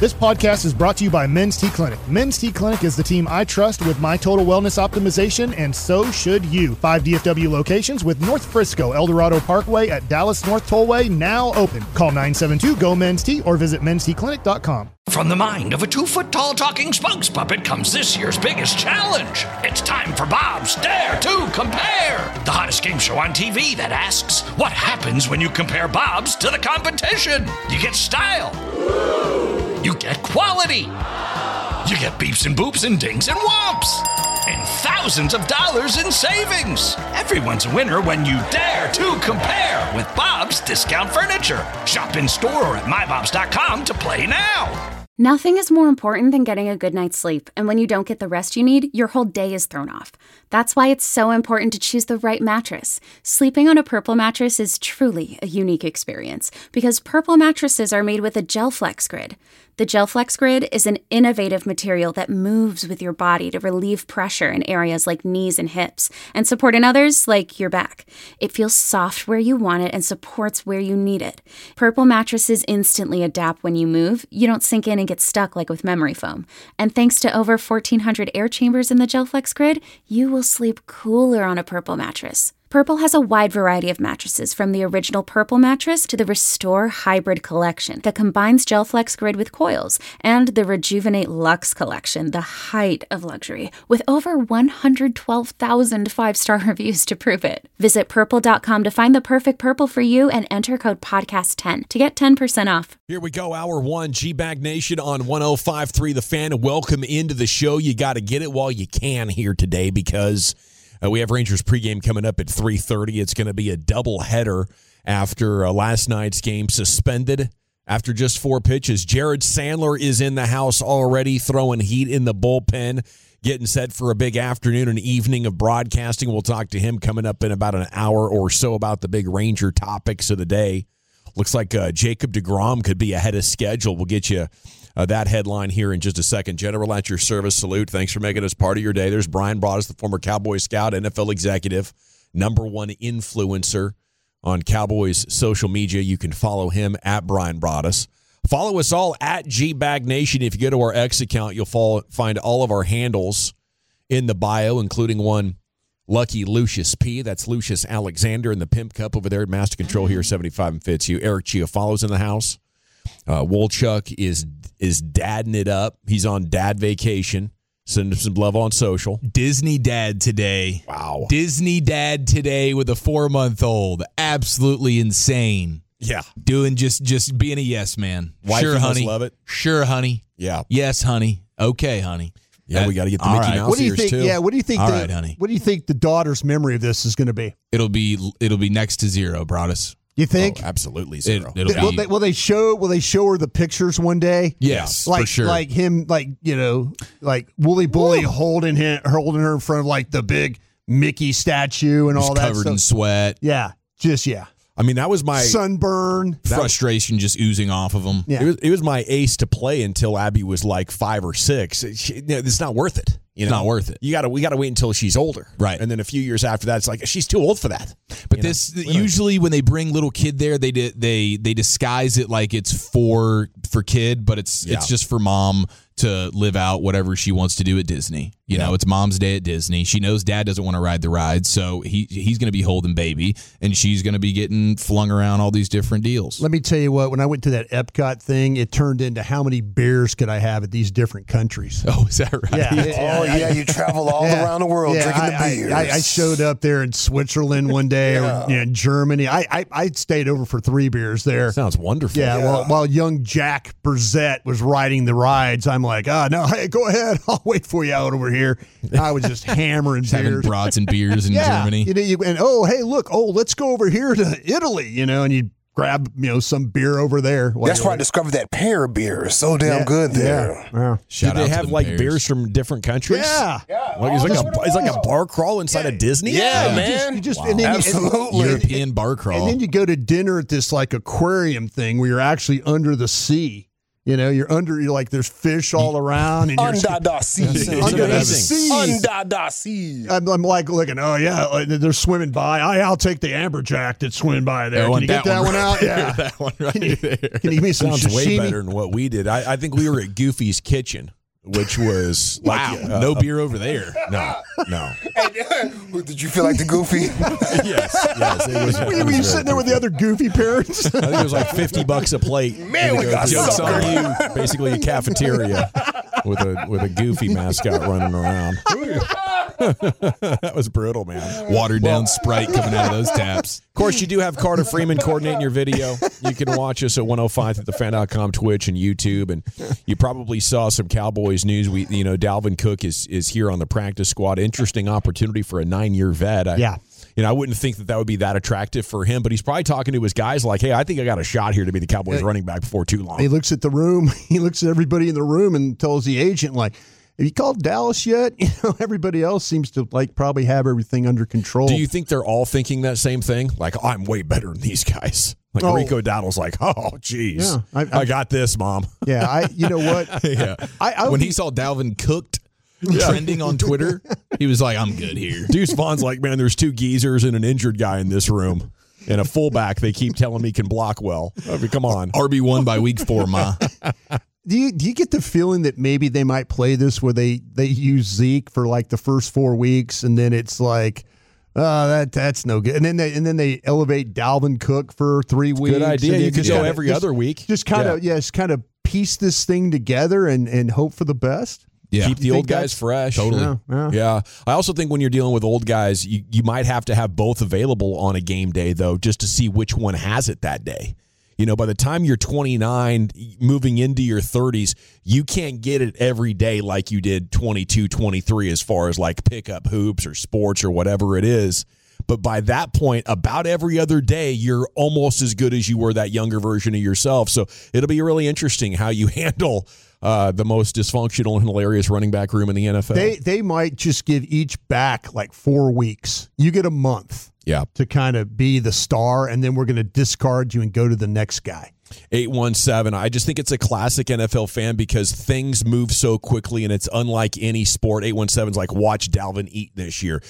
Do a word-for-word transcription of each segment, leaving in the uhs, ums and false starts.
This podcast is brought to you by Men's T Clinic. Men's T Clinic is the team I trust with my total wellness optimization, and so should you. Five D F W locations with North Frisco, El Dorado Parkway at Dallas North Tollway now open. Call nine seven two, G O, Men's T or visit mens t clinic dot com. From the mind of a two-foot-tall talking spokes puppet comes this year's biggest challenge. It's time for Bob's Dare to Compare, the hottest game show on T V that asks, what happens when you compare Bob's to the competition? You get style. You get quality. You get beeps and boops and dings and whomps. And thousands of dollars in savings. Everyone's a winner when you dare to compare with Bob's Discount Furniture. Shop in store or at my bobs dot com to play now. Nothing is more important than getting a good night's sleep, and when you don't get the rest you need, your whole day is thrown off. That's why it's so important to choose the right mattress. Sleeping on a Purple mattress is truly a unique experience, because Purple mattresses are made with a GelFlex Grid. The GelFlex Grid is an innovative material that moves with your body to relieve pressure in areas like knees and hips, and support in others like your back. It feels soft where you want it and supports where you need it. Purple mattresses instantly adapt when you move. You don't sink in and get stuck like with memory foam. And thanks to over fourteen hundred air chambers in the GelFlex Grid, you will sleep cooler on a Purple mattress. Purple has a wide variety of mattresses, from the original Purple mattress to the Restore Hybrid collection that combines GelFlex Grid with coils, and the Rejuvenate Luxe collection, the height of luxury, with over one hundred twelve thousand five-star reviews to prove it. Visit purple dot com to find the perfect Purple for you and enter code podcast ten to get ten percent off. Here we go, hour one, G-Bag Nation on one oh five point three The Fan. Welcome into the show. You got to get it while you can here today, because Uh, we have Rangers pregame coming up at three thirty. It's going to be a doubleheader after uh, last night's game suspended after just four pitches. Jared Sandler is in the house already, throwing heat in the bullpen, getting set for a big afternoon and evening of broadcasting. We'll talk to him coming up in about an hour or so about the big Ranger topics of the day. Looks like uh, Jacob deGrom could be ahead of schedule. We'll get you Uh, that headline here in just a second. General, at your service. Salute. Thanks for making us part of your day. There's Brian Broaddus, the former Cowboy scout, N F L executive, number one influencer on Cowboys social media. You can follow him at Brian Broaddus. Follow us all at G-Bag Nation. If you go to our X account, you'll follow, find all of our handles in the bio, including one Lucky Lucius P. That's Lucius Alexander in the Pimp Cup over there at Master Control here, seventy-five and Fitzhugh. Eric Chia follows in the house. Uh, Wolchuk is is dadding it up. He's on dad vacation. Send him some love on social. Disney dad today. Wow. Disney dad today with a four-month-old. Absolutely insane. Yeah. Doing just just being a yes man. Wife sure, must honey. love it. Sure, honey. Yeah. Yes, honey. Okay, honey. Yeah, That- we got to get the all Mickey right. Mouse What do you ears think? too. Yeah, what do you think? All the, right, honey. What do you think the daughter's memory of this is going to be? It'll be it'll be next to zero, Broaddus. You think? Oh, absolutely It, zero. it'll Th- will, be they, will they show? Will they show her the pictures one day? yes, like for sure. like him, like you know, like Wooly Bully holding him, holding her in front of like the big Mickey statue and Just all that covered in stuff. sweat. Yeah, just yeah, I mean, that was my sunburn. Frustration just oozing off of him. Yeah. it was, it was my ace to play until Abby was like five or six. She, you know, it's not worth it. You It's know? not worth it. You gotta we gotta wait until she's older, Right. And then a few years after that, it's like she's too old for that. But You know? this We don't- usually when they bring little kid there, they di- they they disguise it like it's for for kid, but it's Yeah. it's just for mom to live out whatever she wants to do at Disney. You Yeah. know, it's mom's day at Disney. She knows dad doesn't want to ride the ride, so he he's going to be holding baby, and she's going to be getting flung around all these different deals. Let me tell you what. When I went to that Epcot thing, it turned into how many beers could I have at these different countries? Oh, is that right? Yeah. Oh, yeah, you travel all Yeah. around the world Yeah, drinking I, the beers. I, I showed up there in Switzerland one day, Yeah. or you know, in Germany. I, I I stayed over for three beers there. Sounds wonderful. Yeah, Yeah. While, while young Jack Brzett was riding the rides, I'm like, oh, no, hey, go ahead. I'll wait for you out over here. I was just hammering Just having beers. brats and beers in yeah. Germany. You know, you, and, oh, hey, look, oh, let's go over here to Italy, you know, and you grab, you know, some beer over there. while That's you're where I waiting. discovered that pear beer. So damn Yeah, good there. Yeah. yeah. Shout Did out they to have them like Bears. beers from different countries? Yeah. Like, it's, like That's a, what it it's like a was. bar crawl inside of Disney? Yeah, You man. just- you just- and then you- and- Absolutely. European bar crawl. And then you go to dinner at this like aquarium thing where you're actually under the sea. You know, you're under, you're like, there's fish all around. And Under the sea. Under the sea. Under the sea. I'm, I'm like looking, oh, yeah, they're swimming by. I, I'll take the amberjack that's swimming by there. Can you get that one, one out? Yeah. that one right can you, there. Can you give me some Sounds sashimi? way better than what we did. I, I think we were at Goofy's Kitchen, which was wow, like, uh, no beer over there. No, no. Did you feel like the Goofy? yes, yes. It was, Were it you, were was you sitting there with the other goofy parents? I think it was like fifty bucks a plate. Man, we got jokes suckered. on you. Basically, a cafeteria with a with a Goofy mascot running around. That was brutal, man. Watered down Sprite coming out of those taps. Of course, you do have Carter Freeman coordinating your video. You can watch us at one oh five at the fan dot com, Twitch, and YouTube. And you probably saw some Cowboys news. We, you know, Dalvin Cook is is here on the practice squad. Interesting opportunity for a nine-year vet. I, Yeah. You know, I wouldn't think that that would be that attractive for him, but he's probably talking to his guys like, hey, I think I got a shot here to be the Cowboys Yeah. running back before too long. He looks at the room. He looks at everybody in the room and tells the agent, like, have you called Dallas yet? You know, everybody else seems to like probably have everything under control. Do you think they're all thinking that same thing? Like, oh, I'm way better than these guys. Like Oh. Rico Dowdle's like, oh, geez, Yeah, I- I, I- got this, Mom. Yeah, I. You know what? Yeah. I, I when would he be- saw Dalvin cooked trending on Twitter, he was like, I'm good here. Deuce Vaughn's like, man, there's two geezers and an injured guy in this room. And a fullback they keep telling me can block well. I mean, come on. R B one by week four, Ma. Do you do you get the feeling that maybe they might play this where they, they use Zeke for like the first four weeks and then it's like, oh, that that's no good, and then they and then they elevate Dalvin Cook for three weeks. Good idea. and You then could just go kinda- every just- other week. Just kind of Yeah. yes, kind of piece this thing together and, and hope for the best. Yeah. Keep the You old think guys that's- fresh. Totally. Yeah, yeah. Yeah. I also think when you're dealing with old guys, you, you might have to have both available on a game day, though, just to see which one has it that day. You know, by the time you're twenty-nine, moving into your thirties, you can't get it every day like you did twenty-two, twenty-three as far as like pickup hoops or sports or whatever it is. But by that point, about every other day, you're almost as good as you were that younger version of yourself. So it'll be really interesting how you handle uh, the most dysfunctional and hilarious running back room in the N F L. They they might just give each back like four weeks. You get a month yeah. to kind of be the star, and then we're going to discard you and go to the next guy. eight one seven. I just think it's a classic N F L fan because things move so quickly and it's unlike any sport. eight one seven is like, watch Dalvin eat this year.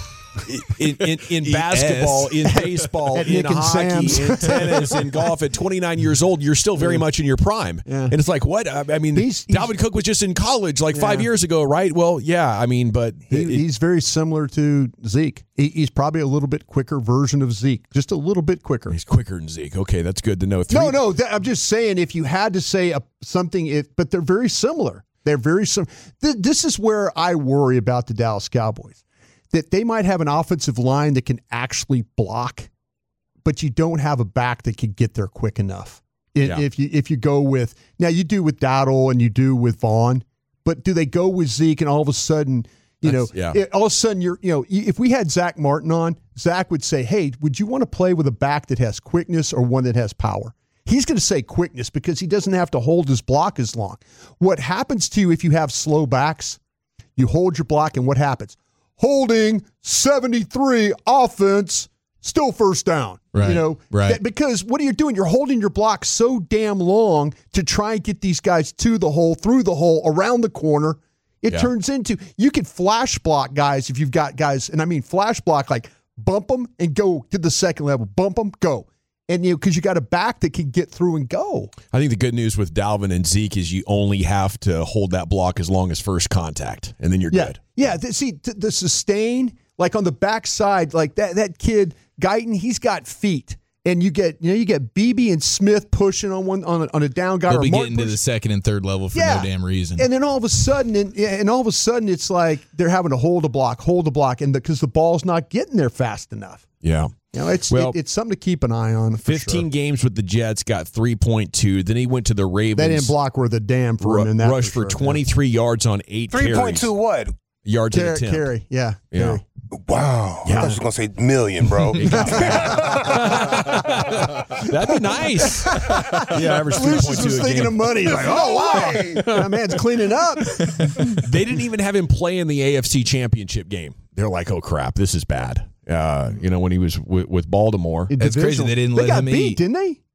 In, in, in Eat basketball, ass. in baseball, At in Nick and hockey, Sam's. in tennis, in golf, at twenty-nine years old, you're still very much in your prime. Yeah. And it's like, what? I I mean, He's- he's- Dalvin Cook was just in college like five Yeah. years ago, right? Well, yeah, I mean, but He, it- he's very similar to Zeke. He, he's probably a little bit quicker version of Zeke, just a little bit quicker. he's quicker than Zeke. Okay, that's good to know. Three, No, no, that, I'm just saying if you had to say a, something, if, but they're very similar. They're very similar. Th- this is where I worry about the Dallas Cowboys, that they might have an offensive line that can actually block, but you don't have a back that can get there quick enough. If, Yeah. if you if you go with now, you do with Dowdle and you do with Vaughn, but do they go with Zeke and all of a sudden, you know, That's- yeah. it- all of a sudden you're, you know, if we had Zach Martin on, Zach would say, "Hey, would you want to play with a back that has quickness or one that has power?" He's going to say quickness because he doesn't have to hold his block as long. What happens to you if you have slow backs? You hold your block, and what happens? Holding seventy-three offense, still first down. Right, You know, right. that- because what are you doing? You're holding your block so damn long to try and get these guys to the hole, through the hole, around the corner. It Yeah. turns into, you could flash block guys if you've got guys, and I mean flash block, like bump them and go to the second level, bump them, go. And you know, because you got a back that can get through and go. I think the good news with Dalvin and Zeke is you only have to hold that block as long as first contact, and then you're Yeah, good. yeah. The, see, the, the sustain, like on the backside, like that that kid Guyton, he's got feet, and you get you know you get Beebe and Smith pushing on one on a, on a down guy. They'll or be Martin getting to push- the second and third level for Yeah. no damn reason. And then all of a sudden, and, and all of a sudden, it's like they're having to hold a block, hold a block, and because the, the ball's not getting there fast enough. Yeah. You know, it's Well, it, it's something to keep an eye on. For fifteen sure. games with the Jets, got three point two. Then he went to the Ravens. They didn't block worth a damn for him ru- in that. rushed for, sure. twenty-three yards on eight three carries. point two what? Yards Carry, an attempt. carry, yeah, Yeah. carry. Wow. I thought you was going to say million, bro. That'd be nice. Yeah, average three Lucius point two was a thinking game. of money. He's like, oh wow, that man's cleaning up. They didn't even have him play in the A F C Championship game. They're like, oh crap, this is bad. Uh, you know, when he was w- with Baltimore. It's crazy they didn't They let got him beat, eat. didn't they?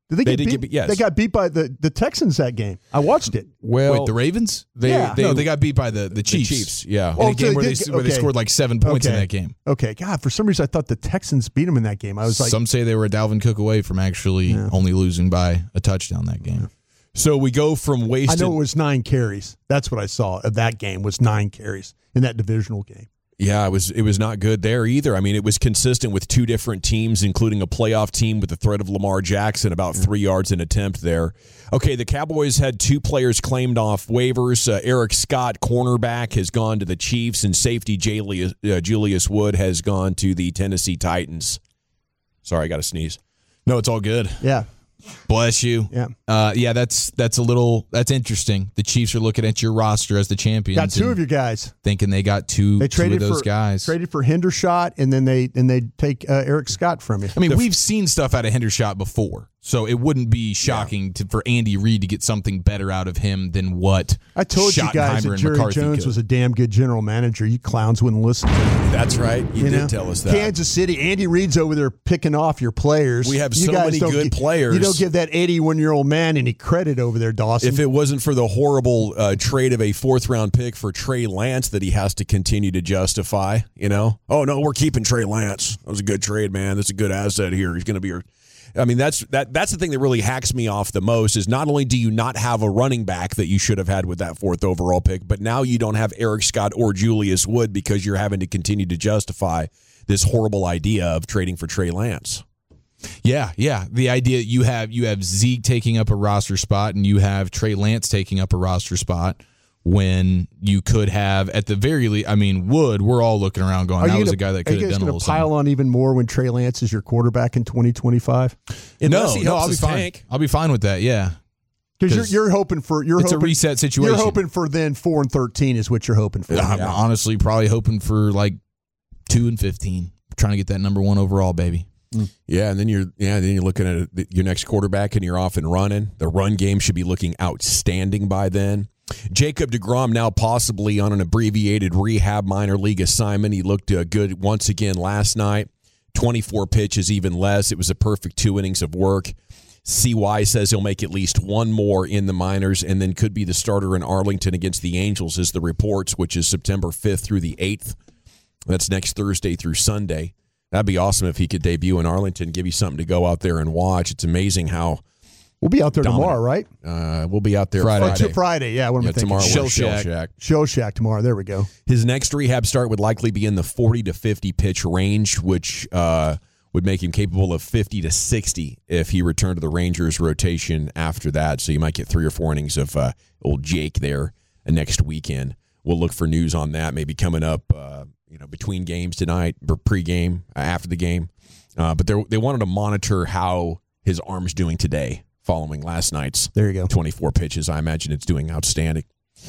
Did they, They get did beat? get beat, yes. They got beat by the, the Texans that game. I watched it. Well, Wait, the Ravens? They, Yeah. they no, they got beat by the, the the Chiefs. Chiefs, yeah. In Oh, a game so where, they they, did- where they okay. scored like seven points in Okay. that game. Okay, God, for some reason I thought the Texans beat them in that game. I was like, Some say they were a Dalvin Cook away from actually only losing by a touchdown that game. So we go from I wasted. know it was nine carries. That's what I saw of that game was nine carries in that divisional game. Yeah, it was it was not good there either. I mean, it was consistent with two different teams, including a playoff team with the threat of Lamar Jackson, about three yards an attempt there. Okay, the Cowboys had two players claimed off waivers. Uh, Eric Scott, cornerback, has gone to the Chiefs, and safety Julius, uh, Julius Wood has gone to the Tennessee Titans. Sorry, I got to sneeze. No, it's all good. Yeah, Bless you. Yeah. Uh, yeah, that's that's a little that's interesting. The Chiefs are looking at your roster as the champions. got two and of your guys. thinking they got two, They two traded of those for guys. traded for Hendershot, and then they and they take uh, Eric Scott from you. I mean, we've seen stuff out of Hendershot before, so it wouldn't be shocking to, for Andy Reid to get something better out of him than what I told you guys Schottenheimer that and Jerry McCarthy Jones could. was a damn good general manager. You clowns wouldn't listen to him. That's right. You, You did know? tell us that. Kansas City, Andy Reid's over there picking off your players. We have You so guys many don't good gi- players. You don't give that eighty-one-year-old man any credit over there, Dawson. If it wasn't for the horrible uh, trade of a fourth round pick for Trey Lance that he has to continue to justify, you know, oh no, we're keeping Trey Lance. That was a good trade, man. That's a good asset here. He's going to be your. I mean, that's that. That's the thing that really hacks me off the most is not only do you not have a running back that you should have had with that fourth overall pick, but now you don't have Eric Scott or Julius Wood because you're having to continue to justify this horrible idea of trading for Trey Lance. Yeah, yeah. The idea you have you have Zeke taking up a roster spot and you have Trey Lance taking up a roster spot when you could have at the very least. I mean, Wood. We're all looking around going, Are that you was gonna, a guy that are could you have guys done a gonna little pile something. on even more when Trey Lance is your quarterback in twenty twenty-five? Unless no, he no, helps I'll be us fine. tank. I'll be fine with that. Yeah, Because you're, 'Cause you're hoping for you're it's a hoping, reset situation. You're hoping for then four and thirteen is what you're hoping for. I'm honestly probably hoping for like two and fifteen, trying to get that number one overall, baby. Yeah, and then you're yeah, then you're looking at it, your next quarterback, and you're off and running. The run game should be looking outstanding by then. Jacob deGrom now possibly on an abbreviated rehab minor league assignment. He looked uh, good once again last night. twenty-four pitches, even less. It was a perfect two innings of work. C Y says he'll make at least one more in the minors and then could be the starter in Arlington against the Angels, is the reports, which is September fifth through the eighth. That's next Thursday through Sunday. That'd be awesome if he could debut in Arlington, give you something to go out there and watch. It's amazing how We'll be out there Dominant. tomorrow, right? uh, we'll be out there Friday. Oh, Friday. to Friday, yeah. What am Yeah, I thinking? tomorrow Shell we're Shell Shack. Shack. Show Shack tomorrow. There we go. His next rehab start would likely be in the forty to fifty pitch range, which uh, would make him capable of fifty to sixty if he returned to the Rangers rotation after that. So you might get three or four innings of uh, old Jake there uh, next weekend. We'll look for news on that maybe coming up uh, you know, between games tonight or pregame, uh, after the game. Uh, but they wanted to monitor how his arm's doing today following last night's There you go. twenty-four pitches. I imagine it's doing outstanding.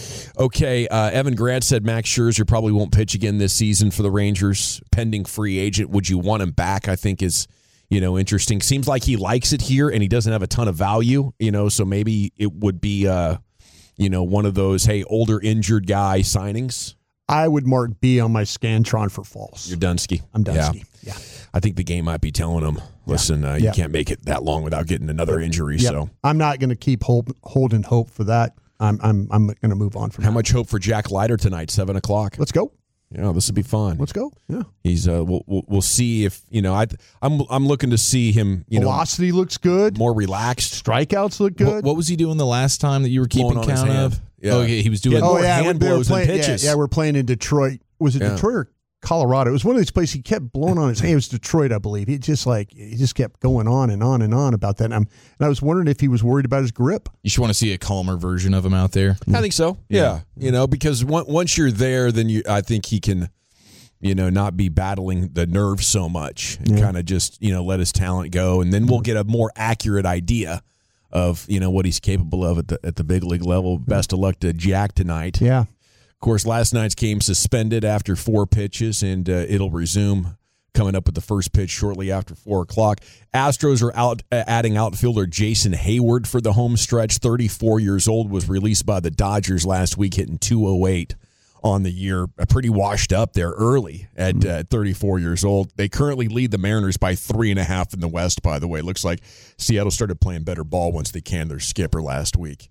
Okay, uh, Evan Grant said Max Scherzer probably won't pitch again this season for the Rangers, pending free agent. Would you want him back? I think is, you know, interesting. Seems like he likes it here and he doesn't have a ton of value, you know, so maybe it would be, uh, you know, one of those, hey, older injured guy signings. I would mark B on my Scantron for false. You're Dunsky. I'm Dunsky. Yeah. Yeah. I think the game might be telling him, listen, uh, you Yeah. can't make it that long without getting another injury. Yep. So I'm not going to keep hold, holding hope for that. I'm I'm I'm going to move on from how that. much hope for Jack Leiter tonight, seven o'clock? Let's go. Yeah, this would be fun. Let's go. Yeah. He's uh, we'll, we'll we'll see if you know I I'm I'm looking to see him you Velocity looks good. know more relaxed. Strikeouts look good. What, what was he doing the last time that you were keeping Blowing on his count hand. of? Yeah. Oh, yeah, he was doing. Yeah, oh more yeah, hand they were blows than playing, yeah, pitches. yeah, we're playing in Detroit. Was it Yeah. Detroit or Colorado? It was one of these places. He kept blowing on his hand. It was Detroit, I believe. He just like he just kept going on and on and on about that. And, I'm, and I was wondering if he was worried about his grip. You should want to see a calmer version of him out there. I think so. Yeah, you know because on- once you're there, then you I think he can, you know, not be battling the nerves so much and kind of just you know let his talent go, and then we'll get a more accurate idea of you know what he's capable of at the at the big league level. Best of luck to Jack tonight. Yeah. Of course, last night's game suspended after four pitches, and uh, it'll resume coming up with the first pitch shortly after four o'clock. Astros are out uh, adding outfielder Jason Hayward for the home stretch. thirty-four years old, was released by the Dodgers last week, hitting two oh eight on the year, uh, pretty washed up there early at Mm-hmm. uh, thirty-four years old. They currently lead the Mariners by three and a half in the West, by the way. Looks like Seattle started playing better ball once they canned their skipper last week.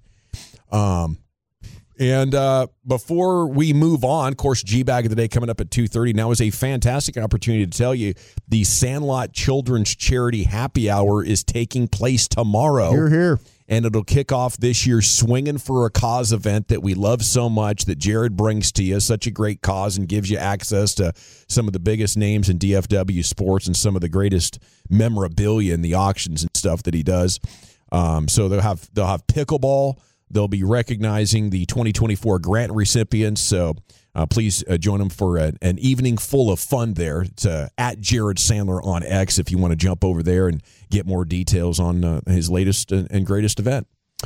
Um, and uh, before we move on, of course, G-Bag of the Day coming up at two thirty. Now is a fantastic opportunity to tell you the Sandlot Children's Charity Happy Hour is taking place tomorrow. Here, here. And it'll kick off this year's Swinging for a Cause event that we love so much, that Jared brings to you. Such a great cause and gives you access to some of the biggest names in D F W sports and some of the greatest memorabilia in the auctions and stuff that he does. Um, so they'll have they'll have pickleball. They'll be recognizing the twenty twenty-four grant recipients. So uh, please uh, join them for a, an evening full of fun there. It's uh, at Jared Sandler on X if you want to jump over there and get more details on uh, his latest and greatest event.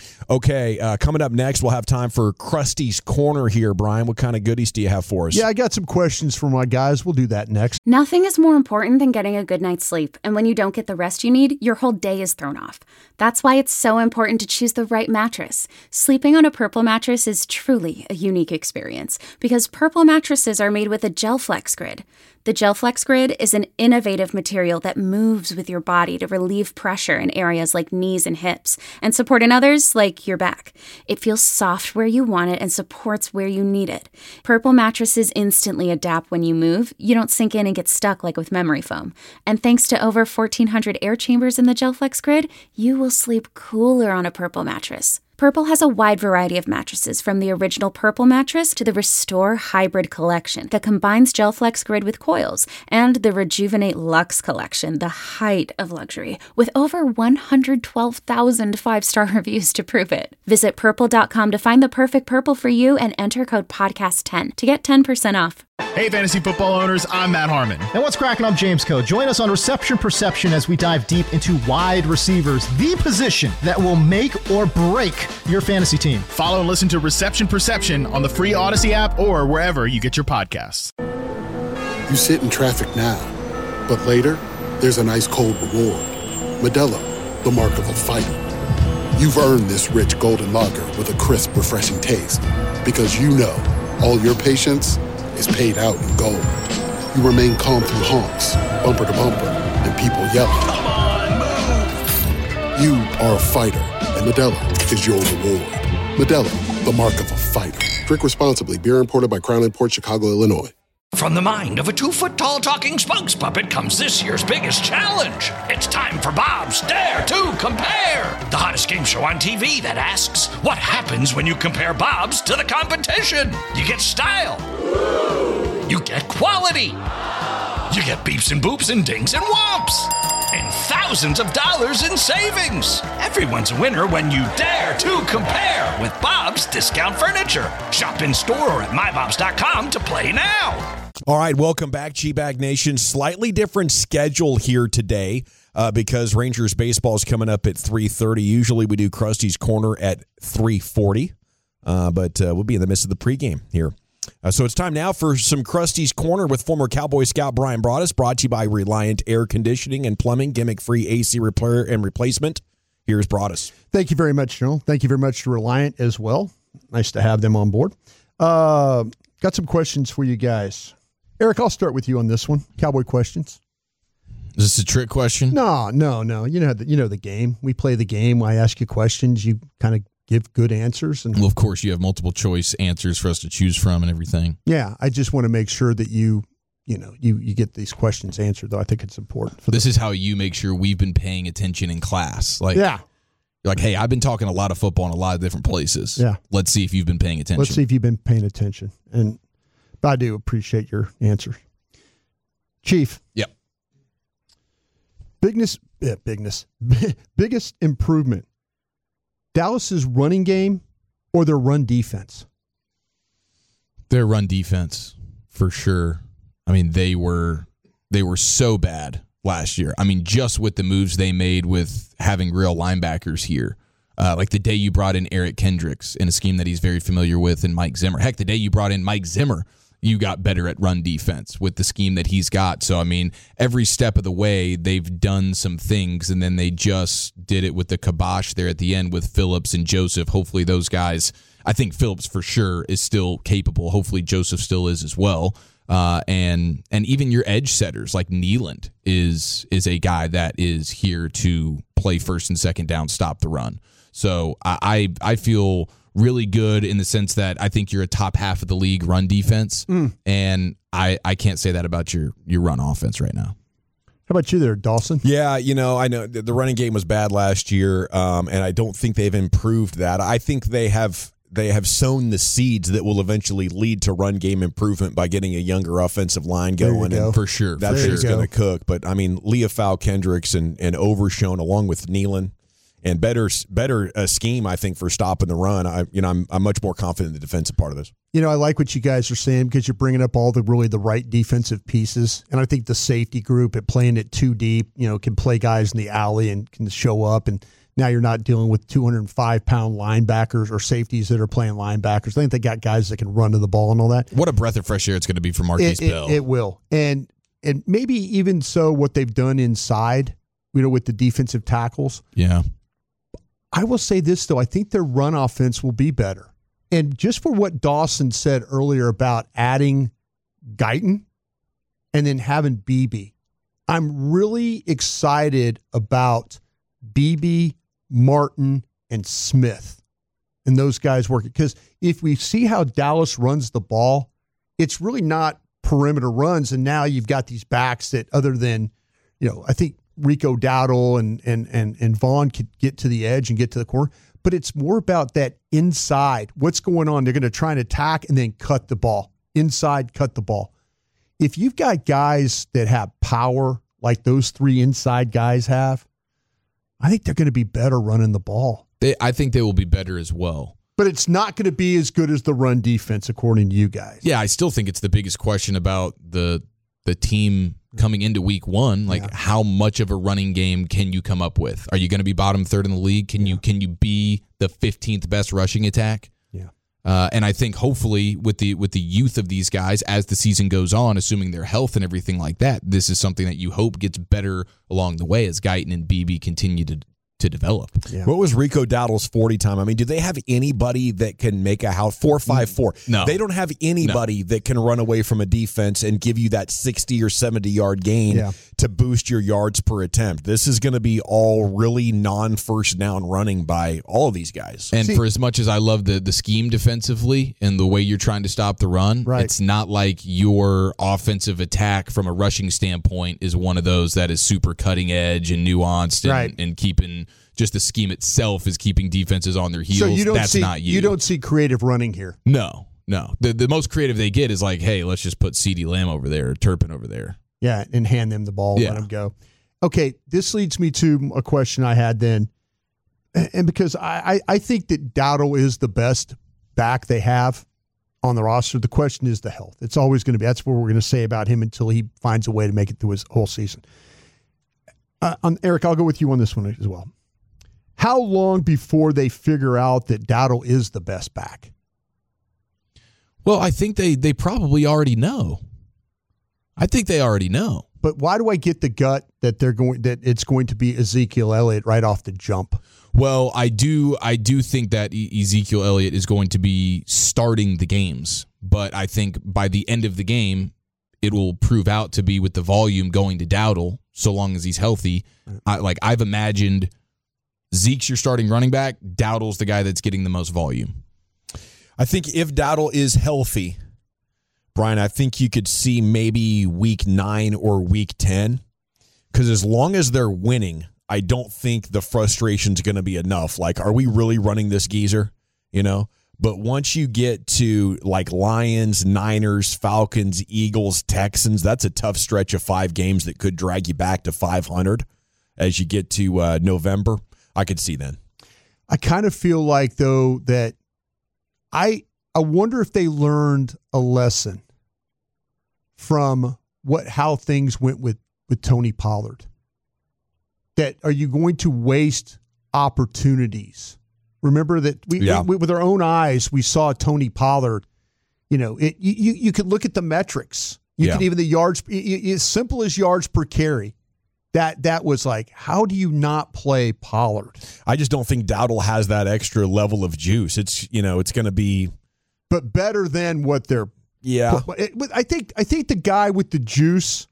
Okay, uh, coming up next, we'll have time for Krusty's Corner here. Brian, what kind of goodies do you have for us? Yeah, I got some questions for my guys. We'll do that next. Nothing is more important than getting a good night's sleep, and when you don't get the rest you need, your whole day is thrown off. That's why it's so important to choose the right mattress. Sleeping on a Purple mattress is truly a unique experience, because Purple mattresses are made with a GelFlex Grid. The GelFlex Grid is an innovative material that moves with your body to relieve pressure in areas like knees and hips, and support in others like your back. It feels soft where you want it and supports where you need it. Purple mattresses instantly adapt when you move. You don't sink in and get stuck like with memory foam. And thanks to over fourteen hundred air chambers in the GelFlex Grid, you will sleep cooler on a Purple mattress. Purple has a wide variety of mattresses, from the original Purple mattress to the Restore Hybrid collection that combines GelFlex Grid with coils, and the Rejuvenate Luxe collection, the height of luxury, with over one hundred twelve thousand five-star reviews to prove it. Visit purple dot com to find the perfect Purple for you and enter code podcast ten to get ten percent off. Hey, fantasy football owners, I'm Matt Harmon. And what's cracking? I'm James Coe. Join us on Reception Perception as we dive deep into wide receivers, the position that will make or break your fantasy team. Follow and listen to Reception Perception on the free Odyssey app or wherever you get your podcasts. You sit in traffic now, but later, there's an ice cold reward. Modelo, the mark of a fighter. You've earned this rich golden lager with a crisp, refreshing taste. Because you know all your patience is paid out in gold. You remain calm through honks, bumper to bumper, and people yelling. Come on, move! You are a fighter, and Modelo is your reward. Modelo, the mark of a fighter. Drink responsibly. Beer imported by Crown Imports, Chicago, Illinois. From the mind of a two-foot-tall talking spokes puppet comes this year's biggest challenge. It's time for Bob's Dare to Compare, the hottest game show on T V that asks, what happens when you compare Bob's to the competition? You get style. You get quality. You get beeps and boops and dings and whomps. And thousands of dollars in savings. Everyone's a winner when you dare to compare with Bob's Discount Furniture. Shop in store or at my bobs dot com to play now. All right, welcome back, G-Bag Nation. Slightly different schedule here today uh, because Rangers baseball is coming up at three thirty. Usually we do Krusty's Corner at three forty, uh, but uh, we'll be in the midst of the pregame here. Uh, so it's time now for some Krusty's Corner with former Cowboy Scout Brian Broaddus, brought to you by Reliant Air Conditioning and Plumbing, gimmick-free A C repair and replacement. Here's Broaddus. Thank you very much, Joe. Thank you very much to Reliant as well. Nice to have them on board. Uh, got some questions for you guys. Eric, I'll start with you on this one. Cowboy questions. Is this a trick question? No, no, no. You know the, you know the game. We play the game. I ask you questions. You kind of give good answers. And well, of course, you have multiple choice answers for us to choose from and everything. Yeah, I just want to make sure that you, you know, you, you get these questions answered, though. I think it's important. For this the- is how you make sure we've been paying attention in class. Like, yeah. You're like, hey, I've been talking a lot of football in a lot of different places. Yeah. Let's see if you've been paying attention. Let's see if you've been paying attention. And but I do appreciate your answers. Chief. Yep. Bigness, yeah, bigness, biggest improvement. Dallas's running game or their run defense? Their run defense, for sure. I mean, they were they were so bad last year. I mean, just with the moves they made with having real linebackers here. Uh, like the day you brought in Eric Kendricks in a scheme that he's very familiar with, and Mike Zimmer. Heck, the day you brought in Mike Zimmer, you got better at run defense with the scheme that he's got. So, I mean, every step of the way, they've done some things, and then they just did it with the kibosh there at the end with Phillips and Joseph. Hopefully those guys I think Phillips for sure is still capable. Hopefully Joseph still is as well. Uh, and and even your edge setters like Nealand is is a guy that is here to play first and second down, stop the run. So I I, I feel really good in the sense that I think you're a top half of the league run defense, mm. and I, I can't say that about your your run offense right now. How about you there, Dawson? Yeah, you know, I know the running game was bad last year, um, and I don't think they've improved that. I think they have they have sown the seeds that will eventually lead to run game improvement by getting a younger offensive line going. Go. And for sure, that for is sure. going to cook. But, I mean, Leofau, Kendricks, and, and Overshone, along with Nealon, and better better uh, scheme, I think, for stopping the run. I, you know, I'm I'm much more confident in the defensive part of this. You know, I like what you guys are saying because you're bringing up all the really the right defensive pieces, and I think the safety group at playing it too deep, you know, can play guys in the alley and can show up. And now you're not dealing with two hundred five pound linebackers or safeties that are playing linebackers. I think they got guys that can run to the ball and all that. What a breath of fresh air it's going to be for Marquise it, Bell. It, it will, and and maybe even so, what they've done inside, you know, with the defensive tackles. Yeah. I will say this, though. I think their run offense will be better. And just for what Dawson said earlier about adding Guyton and then having B B, I'm really excited about B B, Martin, and Smith and those guys working. Because if we see how Dallas runs the ball, it's really not perimeter runs. And now you've got these backs that other than, you know, I think Rico Dowdle and and and and Vaughn could get to the edge and get to the corner, but it's more about that inside. What's going on? They're going to try and attack and then cut the ball. Inside, cut the ball. If you've got guys that have power like those three inside guys have, I think they're going to be better running the ball. They, I think they will be better as well. But it's not going to be as good as the run defense, according to you guys. Yeah, I still think it's the biggest question about the the team coming into week one. Like, yeah. How much of a running game can you come up with? Are you going to be bottom third in the league? Can yeah. you can you be the fifteenth best rushing attack? Yeah. Uh, and I think hopefully with the with the youth of these guys, as the season goes on, assuming their health and everything like that, this is something that you hope gets better along the way as Guyton and B B continue to to develop. Yeah. What was Rico Dowdle's forty time? I mean, do they have anybody that can make a house four five four? No. They don't have anybody no. that can run away from a defense and give you that sixty or seventy yard gain yeah. to boost your yards per attempt. This is going to be all really non-first down running by all of these guys. And See, for as much as I love the the scheme defensively and the way you're trying to stop the run, right. it's not like your offensive attack from a rushing standpoint is one of those that is super cutting edge and nuanced and, right. and keeping just the scheme itself is keeping defenses on their heels. So you don't That's see, not you. You don't see creative running here. No, no. The the most creative they get is like, hey, let's just put CeeDee Lamb over there or Turpin over there. Yeah, and hand them the ball, yeah. let them go. Okay, this leads me to a question I had then. And because I, I, I think that Dowdle is the best back they have on the roster, the question is the health. It's always going to be. That's what we're going to say about him until he finds a way to make it through his whole season. Uh, on, Eric, I'll go with you on this one as well. How long before they figure out that Dowdle is the best back? Well, I think they they probably already know. I think they already know. But why do I get the gut that they're going that it's going to be Ezekiel Elliott right off the jump? Well, I do I do think that Ezekiel Elliott is going to be starting the games, but I think by the end of the game, it will prove out to be with the volume going to Dowdle, so long as he's healthy. I, like I've imagined Zeke's your starting running back. Dowdle's the guy that's getting the most volume. I think if Dowdle is healthy, Brian, I think you could see maybe week nine or week ten. Because as long as they're winning, I don't think the frustration's going to be enough. Like, are we really running this geezer? You know? But once you get to like Lions, Niners, Falcons, Eagles, Texans, that's a tough stretch of five games that could drag you back to five hundred as you get to uh, November. I could see then. I kind of feel like, though, that I I wonder if they learned a lesson from what how things went with, with Tony Pollard. That are you going to waste opportunities? Remember that we, yeah. we with our own eyes we saw Tony Pollard. You know, it, you you could look at the metrics. You yeah. could even the yards. It, it, as simple as yards per carry. that that was like, how do you not play Pollard? I just don't think Dowdle has that extra level of juice. It's, you know, it's going to be. But better than what they're. Yeah. But it, but I think I think the guy with the juice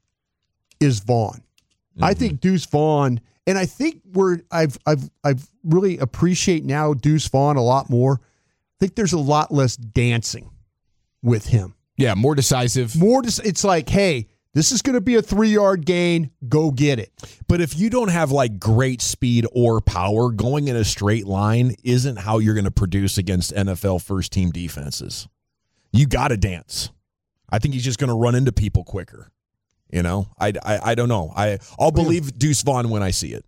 is Vaughn. Mm-hmm. I think Deuce Vaughn, and I think we're I've I've I've really appreciate now Deuce Vaughn a lot more. I think there's a lot less dancing with him. Yeah, more decisive. More. Dec- it's like, hey, this is going to be a three-yard gain. Go get it. But if you don't have like great speed or power, going in a straight line isn't how you're going to produce against N F L first-team defenses. You got to dance. I think he's just going to run into people quicker. You know, I, I, I don't know. I, I'll believe Deuce Vaughn when I see it.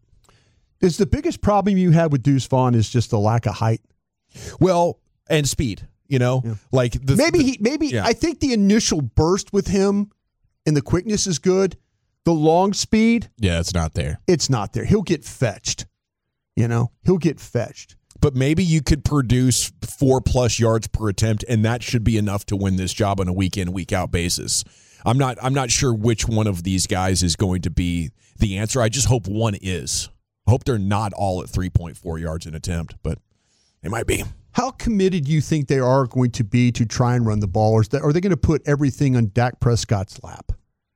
Is the biggest problem you have with Deuce Vaughn is just the lack of height? Well, and speed. You know, yeah. like the, maybe the, he maybe yeah. I think the initial burst with him and the quickness is good. The long speed, yeah, it's not there. It's not there. He'll get fetched. You know, he'll get fetched. But maybe you could produce four plus yards per attempt, and that should be enough to win this job on a week in, week out basis. I'm not I'm not sure which one of these guys is going to be the answer. I just hope one is. I hope they're not all at three point four yards an attempt, but they might be. How committed do you think they are going to be to try and run the ball? Or are they going to put everything on Dak Prescott's lap?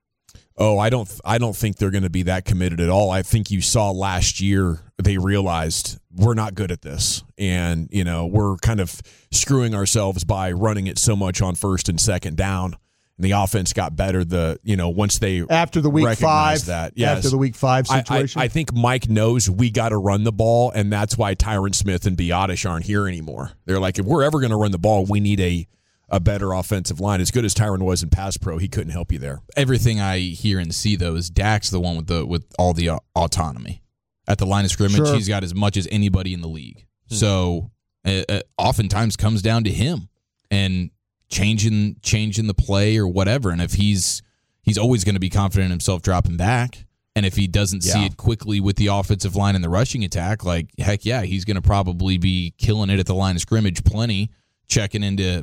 Oh, I don't I don't think they're going to be that committed at all. I think you saw last year they realized we're not good at this. And, you know, we're kind of screwing ourselves by running it so much on first and second down. And the offense got better the, you know, once they after the week five that. Yes. After the week five situation. I, I, I think Mike knows we got to run the ball, and that's why Tyron Smith and Biotish aren't here anymore. They're like, if we're ever going to run the ball, we need a a better offensive line. As good as Tyron was in pass pro, he couldn't help you there. Everything I hear and see, though, is Dak's the one with the with all the uh, autonomy. At the line of scrimmage, sure. He's got as much as anybody in the league. Hmm. So it, it oftentimes comes down to him and changing changing the play or whatever. And if he's he's always going to be confident in himself dropping back. And if he doesn't yeah. see it quickly with the offensive line and the rushing attack, like, heck yeah, he's going to probably be killing it at the line of scrimmage plenty, checking into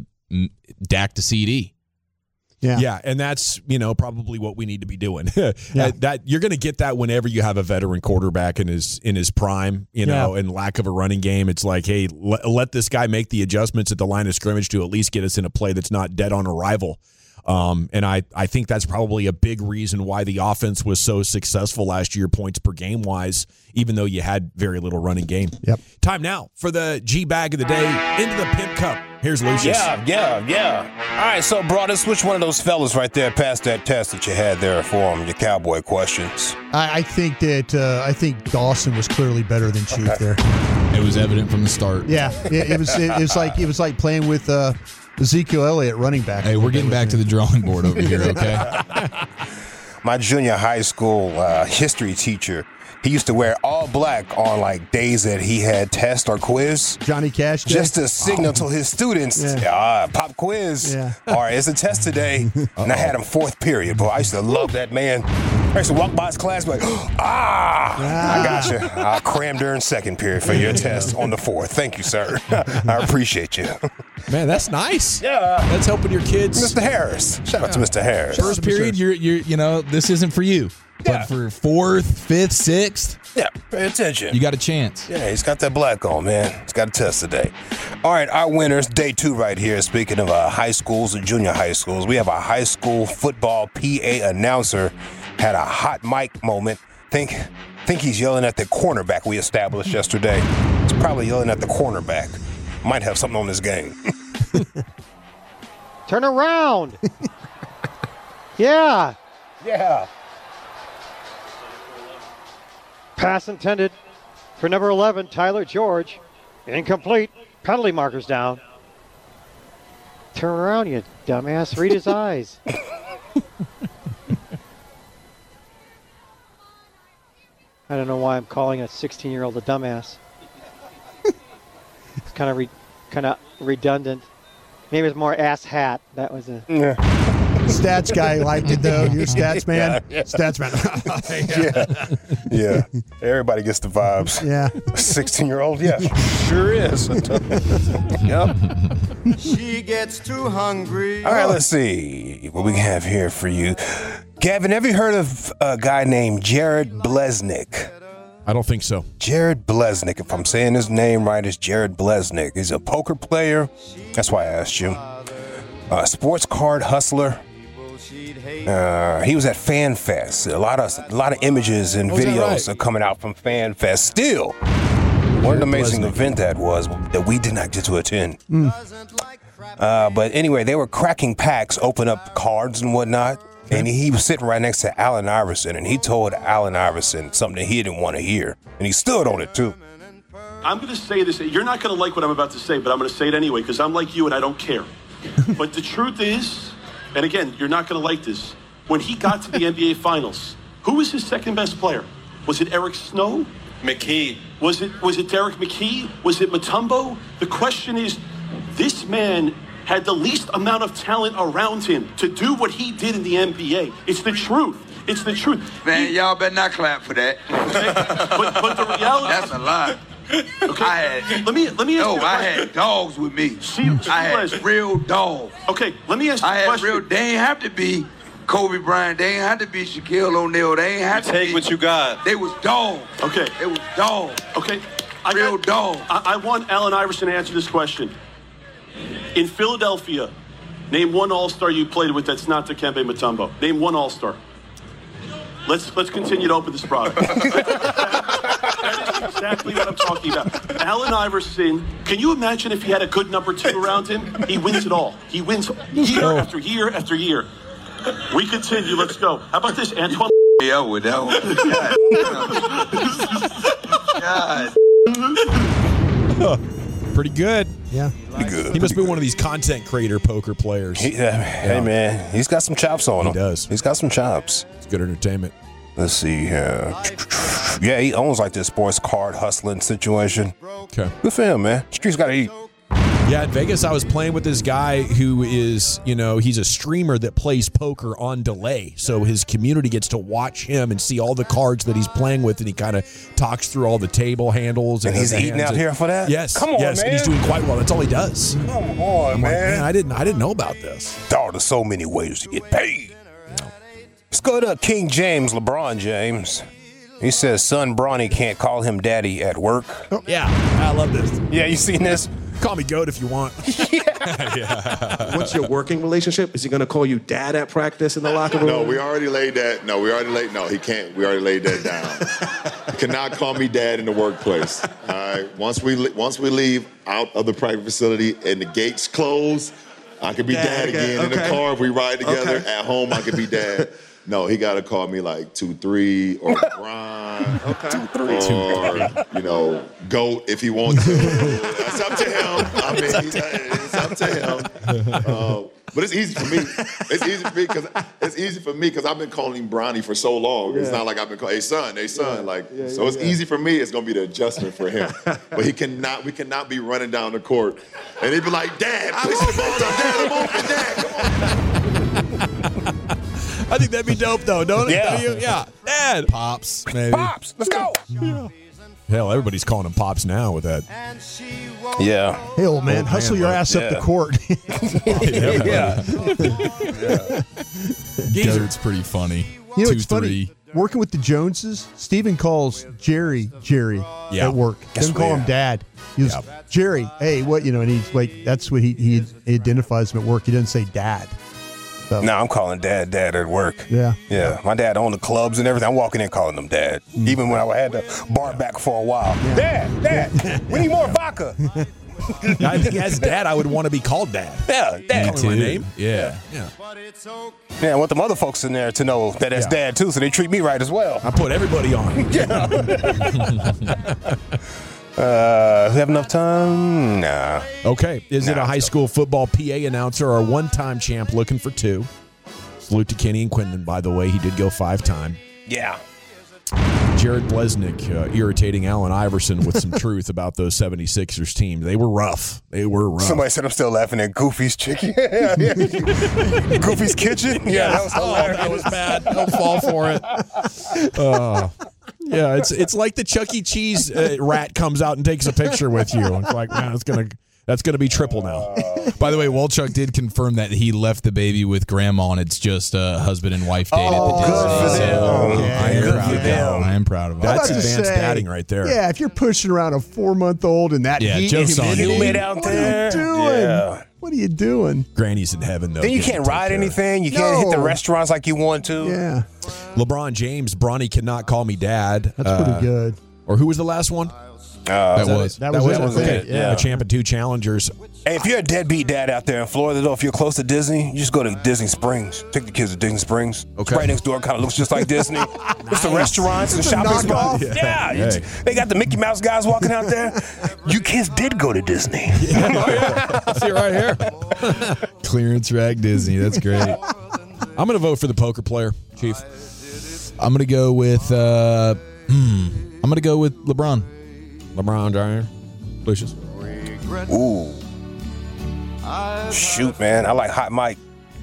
Dak to C D. Yeah. Yeah, and that's, you know, probably what we need to be doing. yeah. That you're going to get that whenever you have a veteran quarterback in his in his prime, you know, yeah. and lack of a running game. It's like, hey, let, let this guy make the adjustments at the line of scrimmage to at least get us in a play that's not dead on arrival. Um, and I, I think that's probably a big reason why the offense was so successful last year, points per game wise, even though you had very little running game. Yep. Time now for the G bag of the day into the Pimp Cup. Here's Lucius. Yeah, yeah, yeah. All right, so, Broadus, which one of those fellas right there passed that test that you had there for him, your cowboy questions? I, I think that uh, I think Dawson was clearly better than Chief okay. there. It was evident from the start. Yeah, it, it was. It, it was like it was like playing with uh, Ezekiel Elliott running back. Hey, we're getting back to the drawing board over here, okay? My junior high school uh, history teacher, he used to wear all black on like days that he had test or quiz. Johnny Cash Day? Just to signal oh. to his students, yeah. uh, pop quiz, yeah. or it's a test today. And I had him fourth period, boy. I used to love that man. I used to walk by his class and be like, ah, ah, I got you. I'll cram during second period for your test on the fourth. Thank you, sir. I appreciate you. Man, that's nice. Yeah. That's helping your kids. Mister Harris. Shout yeah. out to Mister Harris. First period, you're, you're, you know, this isn't for you. Yeah. But for fourth, fifth, sixth, yeah, pay attention. You got a chance. Yeah, he's got that black on, man. He's got a test today. All right, our winners, day two right here. Speaking of uh, high schools and junior high schools, we have a high school football P A announcer had a hot mic moment. Think, think he's yelling at the cornerback we established yesterday. He's probably yelling at the cornerback. Might have something on his game. Turn around. yeah. Yeah. Pass intended for number eleven, Tyler George. Incomplete. Penalty markers down. Turn around, you dumbass. Read his eyes. I don't know why I'm calling a sixteen-year-old a dumbass. It's kind of re- kind of redundant. Maybe it's more ass hat. That was a... Yeah. Stats guy liked it, though. You're a stats man. Yeah, yeah. Stats man. yeah. yeah. Everybody gets the vibes. Yeah. sixteen-year-old, yeah. Sure is. Yep. She gets too hungry. All right, let's see what we have here for you. Gavin, have you heard of a guy named Jared Blesnick? I don't think so. Jared Blesnick, if I'm saying his name right, it's Jared Blesnick. He's a poker player. That's why I asked you. Uh, sports card hustler. Uh, he was at FanFest. A lot of a lot of images and Oh, is that videos right? are coming out from FanFest. Still, what an amazing Blesnick. event that was that we did not get to attend. Uh, but anyway, they were cracking packs, open up cards and whatnot. And he was sitting right next to Allen Iverson, and he told Allen Iverson something that he didn't want to hear, and he stood on it too. I'm going to say this. You're not going to like what I'm about to say, but I'm going to say it anyway because I'm like you and I don't care. But the truth is, and again, you're not going to like this, when he got to the N B A Finals, who was his second best player? Was it Eric Snow? McKee. Was it was it Derek McKee? Was it Mutombo? The question is, this man had the least amount of talent around him to do what he did in the N B A. It's the truth. It's the truth. Man, He- y'all better not clap for that. Okay? but, but the reality. That's a lie. Okay. I had, let me let me ask no, you a I question. had dogs with me. See- I had see- real dogs. Okay, let me ask you I a had question. real. They ain't have to be Kobe Bryant. They ain't have to be Shaquille O'Neal. They ain't have to Take be. what you got. They was dogs. Okay. They was dogs. Okay. I Real got- dogs. I, I want Allen Iverson to answer this question. In Philadelphia, name one All-Star you played with that's not Dikembe Mutombo. Name one All-Star. Let's let's continue to open this product. That is exactly what I'm talking about. Allen Iverson, can you imagine if he had a good number two around him? He wins it all. He wins year after year after year. We continue. Let's go. How about this, Antoine? Yeah, with that one. God. Pretty good. Yeah. Pretty good. He must be one of these content creator poker players. He, uh, Hey, man, he's got some chops on He him. does. He's got some chops. It's good entertainment. Let's see here. Yeah, he owns like this sports card hustling situation. Okay. Good for him, man. Streets got to eat. Yeah, in Vegas, I was playing with this guy who is, you know, he's a streamer that plays poker on delay. So his community gets to watch him and see all the cards that he's playing with, and he kind of talks through all the table handles. And, And he's the eating hands out and- here for that? Yes. Come on, yes, and he's man. doing quite well. That's all he does. Come on, I'm like, man. man, I didn't, I didn't know about this. Dog, there's so many ways to get paid. Let's go to King James, LeBron James. He says son Bronny can't call him daddy at work. Yeah, I love this. Yeah, you seen this? Call me GOAT if you want. What's your working relationship? Is he going to call you dad at practice in the locker room? No, we already laid that. No, we already laid. No, he can't. We already laid that down. He cannot call me dad in the workplace. All right. Once we li- once we leave out of the private facility and the gates close, I could be Dad dad, again. again. In Okay. the car, if we ride together. Okay. At home, I could be dad. No, he got to call me like two, three, or Brian, Okay. two, three, or you know, goat if he wants to. That's up to him. I mean, he's, it's up to him. Uh, but it's easy for me. It's easy for me because it's easy for me because I've been calling him Bronny for so long. It's Yeah. not like I've been calling, hey son, hey son, like. Yeah, so yeah, it's yeah. easy for me. It's gonna be the adjustment for him. But he cannot. We cannot be running down the court, and he'd be like, Dad, push the ball down. Dad, I'm open. Dad, come on. I think that'd be dope, though, don't it? Yeah. Don't you? Yeah. Dad. Pops, maybe. Pops, let's go. Hell, everybody's calling him Pops now with that. Yeah. Hey, old man, Old hustle man, your right? ass up Yeah. the court. Yeah. Geezer. Goat's pretty funny. You know, Two, it's funny. three. Working with the Joneses, Steven calls Jerry Jerry Yeah. at work. Guess Doesn't call where? him Dad. He goes, Yeah. Jerry, hey, what, you know, and he's like, that's what he, he identifies him at work. He doesn't say Dad. So, No, I'm calling dad dad at work. yeah. Yeah, my dad owned the clubs and everything. I'm walking in calling them dad. Even when I had to bar back for a while. Dad, dad, we need more vodka. I think as dad, I would want to be called dad. Yeah, dad. Call me my name. Yeah. Yeah. Yeah, I want the other folks in there to know that that's Yeah. dad too, so they treat me right as well. I put everybody on. Uh, we have enough time? Nah. Okay. Is it Nah, a high so- school football P A announcer or a one-time champ looking for two? Salute to Kenny and Quinlan, by the way. He did go five-time. Yeah. Jared Blesnick uh, irritating Allen Iverson with some truth about those seventy-sixers team. They were rough. They were rough. Somebody said I'm still laughing at Goofy's chicken. Yeah, yeah. Goofy's kitchen? Yeah, that was Oh, hilarious. that was bad. Don't fall for it. Uh, yeah, it's it's like the Chuck E. Cheese uh, rat comes out and takes a picture with you. It's like, man, it's gonna That's going to be triple now. Uh, By the way, Walchuk did confirm that he left the baby with grandma, and it's just a husband and wife date Oh, at the good Disney. for them. So Okay. I am Good proud for of them. that. I am proud of That's that. about to advanced say, dadding right there. Yeah, if you're pushing around a four-month-old in that Yeah, heat jokes and on you. Humid out what there. are you doing? Yeah. What are you doing? Granny's in heaven, though. Then you Getting can't taken ride care of. anything. You can't hit the No. restaurants like you want to. Yeah, LeBron James, Bronny cannot call me dad. that's Uh, pretty good. Or who was the last one? Uh, That was. That was it, I was think. it, Yeah. A champ and two challengers. Hey, if you're a deadbeat dad out there in Florida, though, if you're close to Disney, you just go to Disney Springs. Take the kids to Disney Springs. Okay. It's right next door. Kind of looks just like Disney. It's the restaurants and It's a shopping knockoff. spots. Yeah, you Hey. they got the Mickey Mouse guys walking out there. You kids did go to Disney. See it right here. Clearance rack Disney. That's great. I'm going to vote for the poker player, Chief. I'm going to go with, uh, hmm, I'm going to go with LeBron. LeBron James. Lucius. Ooh. Shoot, man. I like Hot Mike.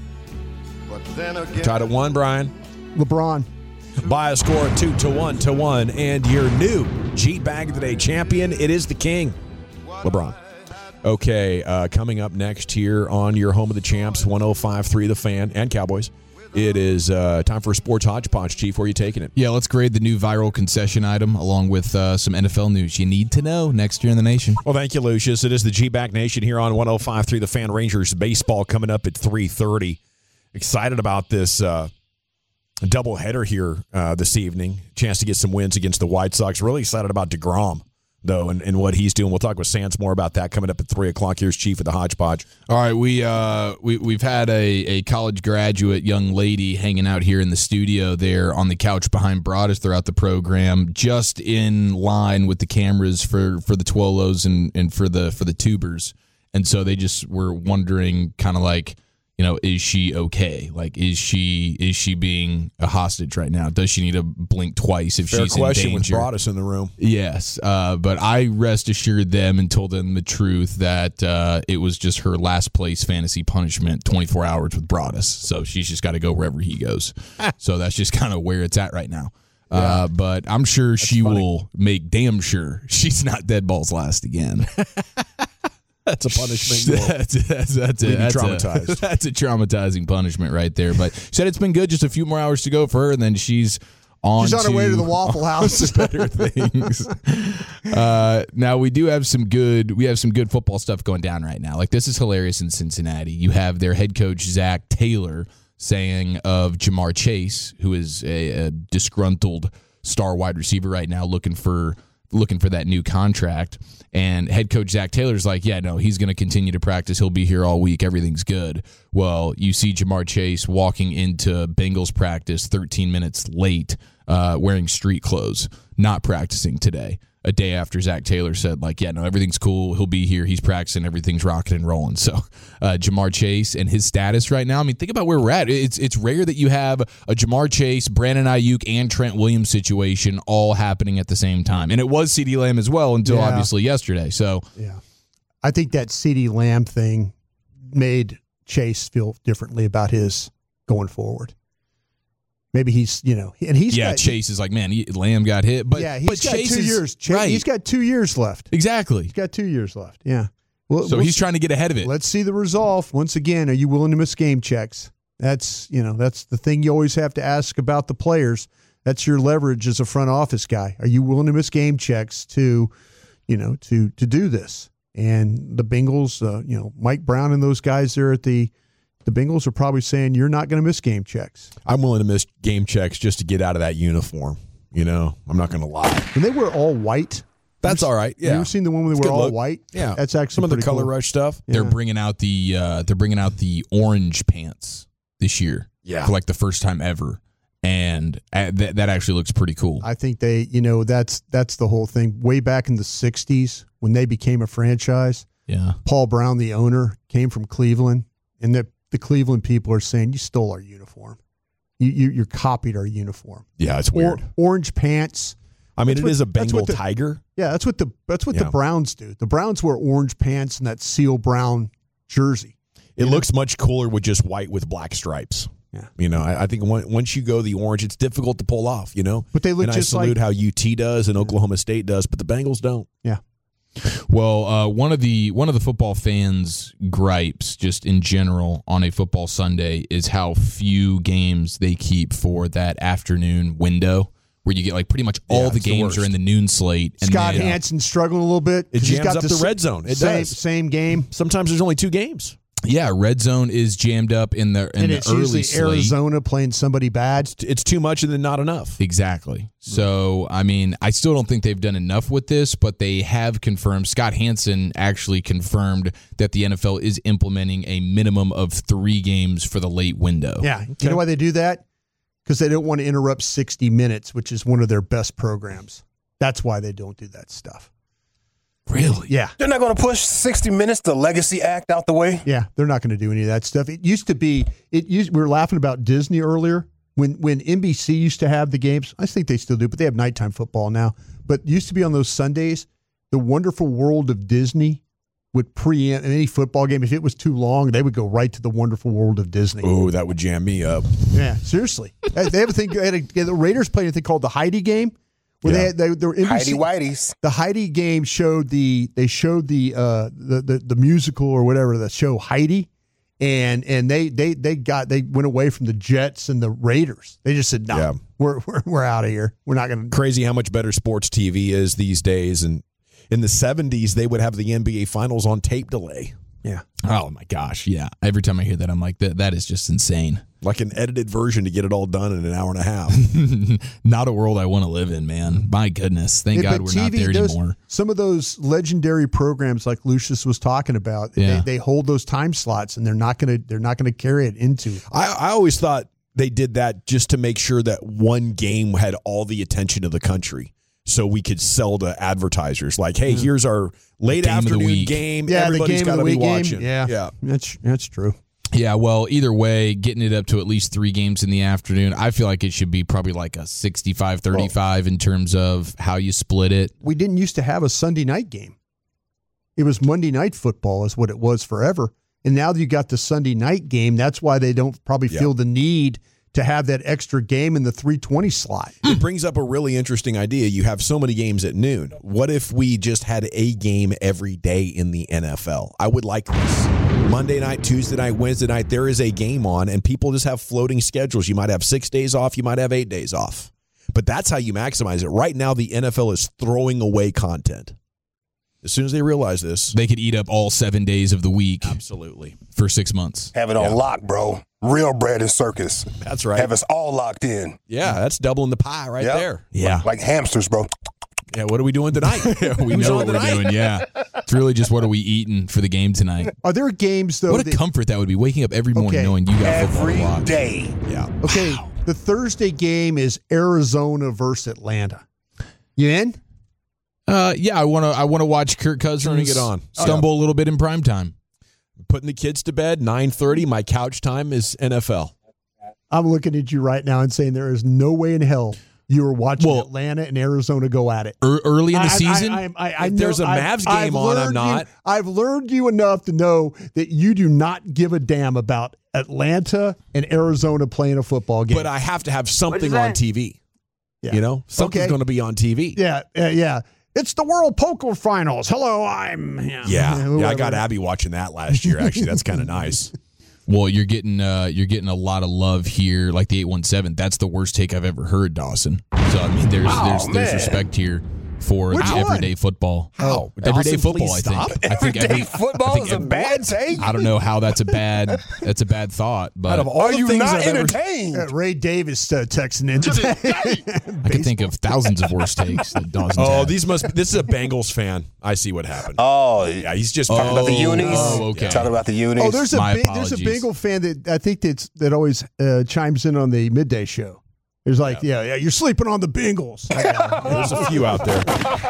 Tied at one, Brian. LeBron. By a score of two to one to one. And your new G-Bag of the Day champion, it is the king, LeBron. Okay, uh, coming up next here on your home of the champs, one oh five point three The Fan and Cowboys. It is uh, time for a sports hodgepodge, Chief. Where are you taking it? Yeah, let's grade the new viral concession item along with uh, some N F L news you need to know next year in the nation. Well, thank you, Lucius. It is the G-Back Nation here on one oh five point three The Fan. Rangers baseball coming up at three thirty. Excited about this uh, doubleheader here uh, this evening. Chance to get some wins against the White Sox. Really excited about DeGrom, though, and, and what he's doing. We'll talk with Sands more about that coming up at three o'clock. Here's Chief of the Hodgepodge. All right, we uh we we've had a, a college graduate young lady hanging out here in the studio there on the couch behind Broadus throughout the program, just in line with the cameras for, for the Twolos and, and for the for the tubers. And so they just were wondering kind of like, you know, is she okay? Like, is she is she being a hostage right now? Does she need to blink twice if Fair she's question in when danger? brought us in the room. Yes, uh, but I rest assured them and told them the truth that uh, it was just her last place fantasy punishment, twenty-four hours with Broadus. So she's just got to go wherever he goes. So that's just kind of where it's at right now. Yeah. Uh, but I'm sure she funny. will make damn sure she's not dead balls last again. That's a punishment. that's that's, that's, a, Leave you that's, traumatized. A, that's a traumatizing punishment right there. But she said it's been good, just a few more hours to go for her, and then she's on. She's on her way to the Waffle House. Better things. Uh, now we do have some good. We have some good football stuff going down right now. Like, this is hilarious in Cincinnati. You have their head coach Zach Taylor saying of Jamar Chase, who is a, a disgruntled star wide receiver right now, looking for. looking for that new contract, and head coach Zach Taylor's like, yeah, no, he's going to continue to practice. He'll be here all week. Everything's good. Well, you see Jamar Chase walking into Bengals practice thirteen minutes late, uh, wearing street clothes, not practicing today. A day after Zach Taylor said, like, yeah, no, everything's cool. He'll be here. He's practicing. Everything's rocking and rolling. So uh, Jamar Chase and his status right now, I mean, think about where we're at. It's it's rare that you have a Jamar Chase, Brandon Ayuk, and Trent Williams situation all happening at the same time. And it was CeeDee Lamb as well until Yeah. obviously yesterday. So Yeah. I think that CeeDee Lamb thing made Chase feel differently about his going forward. Maybe he's, you know, and he's yeah, got, Chase is like, man, he, Lamb got hit. But, yeah, he's but got Chase two is, years. Chase, right. He's got two years left. Exactly. He's got two years left. Yeah. Well, So we'll he's see- trying to get ahead of it. Let's see the resolve. Once again, are you willing to miss game checks? That's, you know, that's the thing you always have to ask about the players. That's your leverage as a front office guy. Are you willing to miss game checks to, you know, to to do this? And the Bengals, uh, you know, Mike Brown and those guys there at the the Bengals are probably saying you're not going to miss game checks. I'm willing to miss game checks just to get out of that uniform. You know, I'm not going to lie. When they wear all white, That's all right. Yeah. You ever seen the one where they It's wear good all look. white? Yeah. That's actually some of the pretty color cool. rush stuff. They're Yeah. bringing out the uh, they're bringing out the orange pants this year. Yeah. For like the first time ever. And uh, that that actually looks pretty cool. I think they, you know, that's that's the whole thing. Way back in the sixties when they became a franchise, Yeah. Paul Brown, the owner, came from Cleveland, and the the Cleveland people are saying you stole our uniform. You you you copied our uniform. Yeah, it's weird. Or, orange pants. I mean, That's it what- is a that's Bengal what the- tiger. Yeah, that's what the that's what Yeah. the Browns do. The Browns wear orange pants and that seal brown jersey. It looks much cooler with just white with black stripes. Yeah. You know, I, I think when, once you go the orange, it's difficult to pull off, you know? But they look and just I salute like- how U T does and Oklahoma State does, but the Bengals don't. Yeah. Well, uh, one of the one of the football fans' gripes, just in general, on a football Sunday, is how few games they keep for that afternoon window, where you get like pretty much all Yeah, the it's the games are worst. in the noon slate. And Scott then, uh, Hansen struggling a little bit. It 'cause he's jams got up the s- red zone. It same, does. Same game. Sometimes there's only two games. Yeah, red zone is jammed up in the in and the it's early usually slate. Arizona playing somebody bad. It's too much and then not enough. Exactly. So, I mean, I still don't think they've done enough with this, but they have confirmed. Scott Hansen actually confirmed that the N F L is implementing a minimum of three games for the late window. Yeah. You know why they do that? Because they don't want to interrupt sixty minutes, which is one of their best programs. That's why they don't do that stuff. Really? Yeah. They're not going to push sixty minutes, the Legacy Act, out the way. Yeah, they're not going to do any of that stuff. It used to be. It used. We were laughing about Disney earlier when when N B C used to have the games. I think they still do, but they have nighttime football now. But it used to be on those Sundays, the Wonderful World of Disney would preempt any football game. If it was too long, they would go right to the Wonderful World of Disney. Oh, that would jam me up. Yeah, seriously. They have a thing. They had a, the Raiders played a thing called the Heidi game. Where Yeah. they had, they, they were N B C, Heidi Whiteys. The Heidi game showed the they showed the uh the, the the musical or whatever, the show Heidi, and and they they they got they went away from the Jets and the Raiders. They just said no, Yeah. we're we're we're out of here. We're not going to. Crazy how much better sports T V is these days. And in the seventies, they would have the N B A Finals on tape delay. Yeah. Oh, my gosh. Yeah. Every time I hear that, I'm like, that that is just insane. Like an edited version to get it all done in an hour and a half. Not a world I want to live in, man. My goodness. Thank Yeah, God but we're not T V there does- anymore. Some of those legendary programs, like Lucius was talking about, Yeah. they, they hold those time slots, and they're not going to they're not going to carry it into. I, I always thought they did that just to make sure that one game had all the attention of the country. So we could sell to advertisers like, hey, here's our late Game of the afternoon week. game. Yeah, the Everybody's game got of to the be week game. watching. Yeah, yeah. that's that's true. Yeah, well, either way, getting it up to at least three games in the afternoon, I feel like it should be probably like a sixty-five thirty-five in terms of how you split it. We didn't used to have a Sunday night game. It was Monday night football is what it was forever. And now that you got the Sunday night game, that's why they don't probably Yeah. feel the need to have that extra game in the three twenty slot. It brings up a really interesting idea. You have so many games at noon. What if we just had a game every day in the N F L? I would like this. Monday night, Tuesday night, Wednesday night, there is a game on, and people just have floating schedules. You might have six days off. You might have eight days off. But that's how you maximize it. Right now, the N F L is throwing away content. As soon as they realize this, They could eat up all seven days of the week absolutely. for six months. Have it on Yeah. lock, bro. Real bread and circus. That's right. Have us all locked in. Yeah, that's doubling the pie right Yep. there. Yeah. Like hamsters, bro. Yeah, what are we doing tonight? We Who's know on what we're tonight? doing, yeah. It's really just what are we eating for the game tonight. Are there games though? What a that- comfort that would be, waking up every morning Okay. knowing you got football Every to watch. day. Yeah. okay, the Thursday game is Arizona versus Atlanta. You in? Uh, yeah, I want to I want to watch Kirk Cousins Turning it on. stumble a little bit in prime time. Putting the kids to bed, nine thirty. My couch time is N F L. I'm looking at you right now and saying there is no way in hell you are watching Well- Atlanta and Arizona go at it. Er, early in the I- I- season, I, I, I, I If know- there's a I- Mavs I've game on, I'm learned you- not. I've learned you enough to know that you do not give a damn about Atlanta and Arizona playing a football game. But I have to have something on T V. Yeah. You know, something's Okay. going to be on T V. yeah, uh, yeah. It's the World Poker Finals. Hello, I'm. Yeah, yeah. I whoever. got Abby watching that last year. Actually, that's kind of nice. well, you're getting uh, you're getting a lot of love here, like the eight one seven. That's the worst take I've ever heard, Dawson. So I mean, there's Oh, there's there's man. respect here for Which the one? everyday football. How? everyday Dawson, football? please I think. stop. I think Everyday every, football I think is a every- bad take. I don't know how that's a bad that's a bad thought, but Out of all Are the you things not I've ever, entertained? Uh, Ray Davis uh, texting in today. I could think of thousands of worst takes that Dawson's oh, had. these must. This is a Bengals fan. I see what happened. Oh, Yeah, he's just talking about the Oh, unis. oh, okay. Talking about the unis. Oh, there's a My big, there's a apologies. Bengal fan that I think that's that always uh, chimes in on the midday show. There's like, yeah, yeah, you're sleeping on the Bengals. There's a few out there.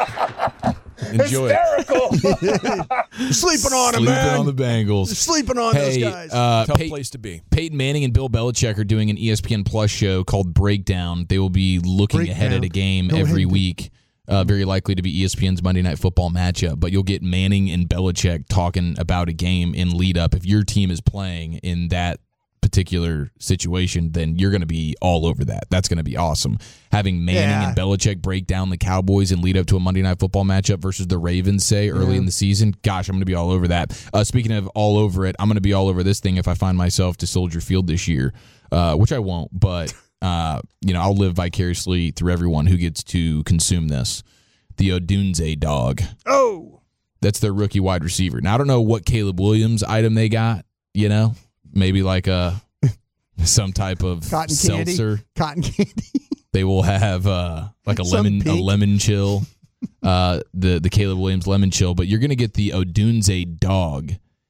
Enjoy it. hysterical. You're sleeping on them, Sleeping man. on the Bengals. You're sleeping on Hey, those guys. uh, Tough Pey- place to be. Peyton Manning and Bill Belichick are doing an E S P N Plus show called Breakdown. They will be looking ahead Breakdown. at a game Go every ahead. week. Uh, very likely to be E S P N's Monday Night Football matchup. But you'll get Manning and Belichick talking about a game in lead up. If your team is playing in that particular situation, then you're going to be all over that. That's going to be awesome. Having Manning Yeah. and Belichick break down the Cowboys and lead up to a Monday Night Football matchup versus the Ravens, say, early Yeah. in the season, gosh, I'm going to be all over that. Uh, speaking of all over it, I'm going to be all over this thing if I find myself to Soldier Field this year, uh, which I won't, but uh, you know, I'll live vicariously through everyone who gets to consume this. The Odunze dog. Oh! That's their rookie wide receiver. Now, I don't know what Caleb Williams item they got, you know, maybe like a some type of Cotton candy. seltzer. Cotton candy. They will have uh, like a Some lemon a pink. lemon chill, uh, the the Caleb Williams lemon chill. But you're gonna get the Odunze dog.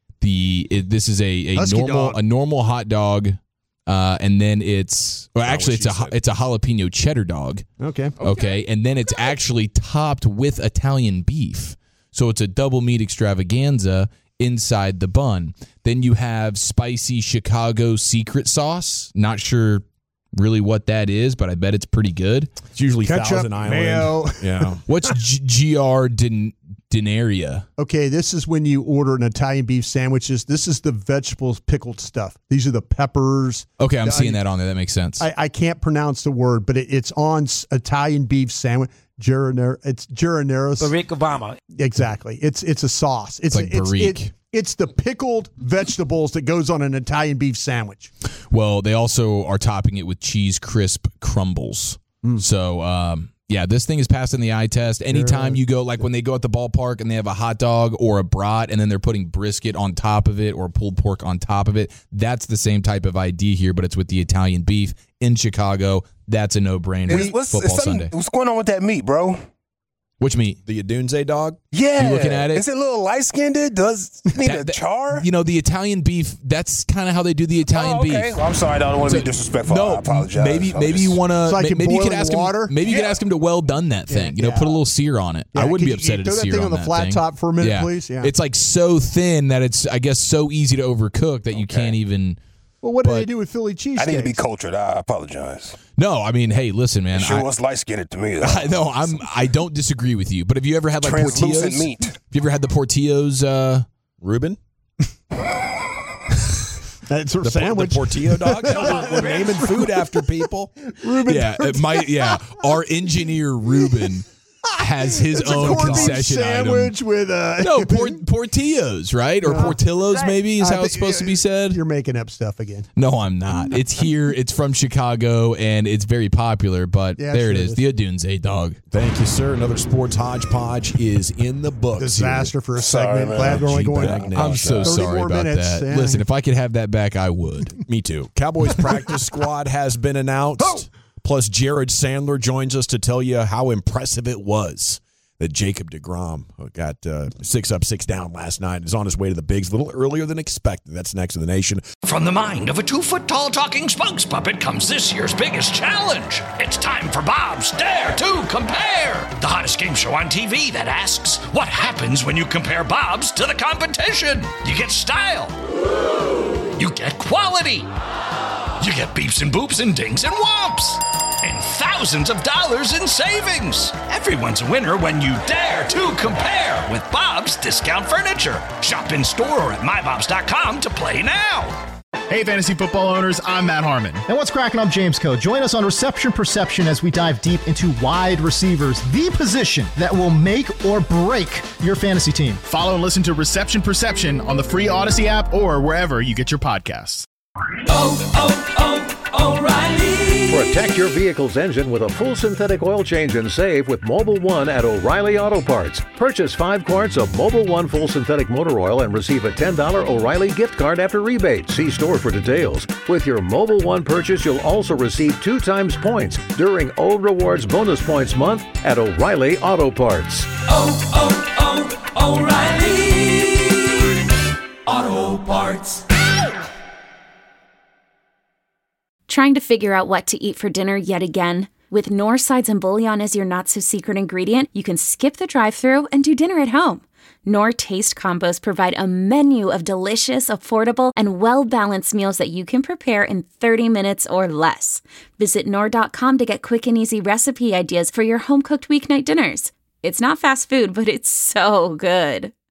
The it, this is a, a Husky normal dog. a normal hot dog, uh, and then it's well actually it's a she it's a jalapeno cheddar dog. Okay. Okay, and then it's actually topped with Italian beef. So it's a double meat extravaganza inside the bun. Then you have spicy Chicago secret sauce. Not sure really what that is, but I bet it's pretty good. It's usually Ketchup, Thousand Island. mayo. Yeah. What's G- G R din- Dinaria? Okay, this is when you order an Italian beef sandwiches. This is the vegetables pickled stuff. These are the peppers. Okay, I'm the seeing onion. that on there. That makes sense. I, I can't pronounce the word, but it, it's on s- Italian beef sandwich. Giranero, it's Giranera's. Barack Obama. Exactly. It's it's a sauce. It's, like a, it's, Barack. it, it's the pickled vegetables that goes on an Italian beef sandwich. Well, they also are topping it with cheese crisp crumbles. So, um, yeah, this thing is passing the eye test. Anytime you go, like when they go at the ballpark and they have a hot dog or a brat and then they're putting brisket on top of it or pulled pork on top of it, that's the same type of idea here, but it's with the Italian beef in Chicago. That's a no-brainer. What's, what's, Football something- Sunday. what's going on with that meat, bro? Which meat? The Odunze dog? Yeah. You looking at it? Is it a little light-skinned? Does it need That- a that- char? You know, the Italian beef, that's kind of how they do the Italian Oh, okay. beef. Well, I'm sorry. I don't want to So- be disrespectful. No, I apologize. maybe I'm maybe just- you want to. It's like you maybe you boil could in ask water? him. Maybe you could Yeah. ask him to well done that thing. You know, yeah. put a little sear on it. Yeah, I wouldn't could be you- upset at a throw that sear thing on on the that flat thing. top for a minute, yeah. please? Yeah. It's like so thin that it's, I guess, so easy to overcook that you can't even. Well, what do But- they do with Philly cheesesteaks? I need to be cultured. I apologize. No, I mean, hey, listen, man. It sure I, was light-skinned to me, though. I know I'm. I don't disagree with you. But have you ever had like Translucent Portillo's? meat. Have you ever had the Portillo's? Uh, Reuben? That's her The, sandwich. the Portillo dog? No, we're, we're naming food after people. Ruben yeah, it might. Yeah, our engineer Ruben has his it's a own corned beef concession item. sandwich with uh, No, port, Portillos, right? Or No. Portillos, maybe is I how it's think- supposed to be said. You're making up stuff again. No, I'm not. It's here. It's from Chicago, and it's very popular. But Yeah, there it sure is, it the Odunze dog. Thank you, sir. Another sports hodgepodge is in the books. Disaster for a Sorry, segment. man. Glad we're only going. G-Bag Nation. I'm so thirty sorry more about minutes. that. Yeah. Listen, if I could have that back, I would. Me too. Cowboys practice squad has been announced. Plus, Jared Sandler joins us to tell you how impressive it was that Jacob deGrom got uh, six up, six down last night. Is on his way to the bigs a little earlier than expected. That's next in the nation. From the mind of a two-foot-tall talking spokes puppet comes this year's biggest challenge. It's time for Bob's Dare to Compare, the hottest game show on T V that asks, what happens when you compare Bob's to the competition? You get style. You get quality. You get beeps and boops and dings and whomps. And thousands of dollars in savings. Everyone's a winner when you dare to compare with Bob's Discount Furniture. Shop in store or at my bobs dot com to play now. Hey, fantasy football owners, I'm Matt Harmon. And what's cracking? I'm James Coe. Join us on Reception Perception as we dive deep into wide receivers, the position that will make or break your fantasy team. Follow and listen to Reception Perception on the free Odyssey app or wherever you get your podcasts. Oh, oh, oh, O'Reilly. Protect your vehicle's engine with a full synthetic oil change and save with Mobile One at O'Reilly Auto Parts. Purchase five quarts of Mobile One full synthetic motor oil and receive a ten dollars O'Reilly gift card after rebate. See store for details. With your Mobile One purchase, you'll also receive two times points during O Rewards Bonus Points Month at O'Reilly Auto Parts. Oh, oh, oh, O'Reilly Auto Parts. Trying to figure out what to eat for dinner yet again? With Knorr Sides and Bouillon as your not-so-secret ingredient, you can skip the drive-thru and do dinner at home. Knorr Taste Combos provide a menu of delicious, affordable, and well-balanced meals that you can prepare in thirty minutes or less. Visit Knorr dot com to get quick and easy recipe ideas for your home-cooked weeknight dinners. It's not fast food, but it's so good.